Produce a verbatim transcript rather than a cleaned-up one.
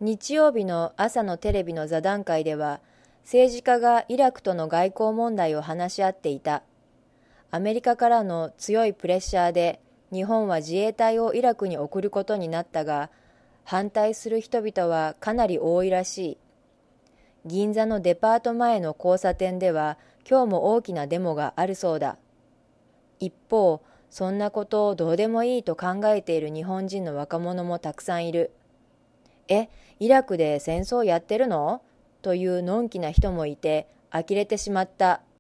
日曜日の朝のテレビの座談会では、政治家がイラクとの外交問題を話し合っていた。アメリカからの強いプレッシャーで、日本は自衛隊をイラクに送ることになったが、反対する人々はかなり多いらしい。銀座のデパート前の交差点では、今日も大きなデモがあるそうだ。一方、そんなことをどうでもいいと考えている日本人の若者もたくさんいる。え、イラクで戦争やってるのというのんきな人もいて、呆れてしまった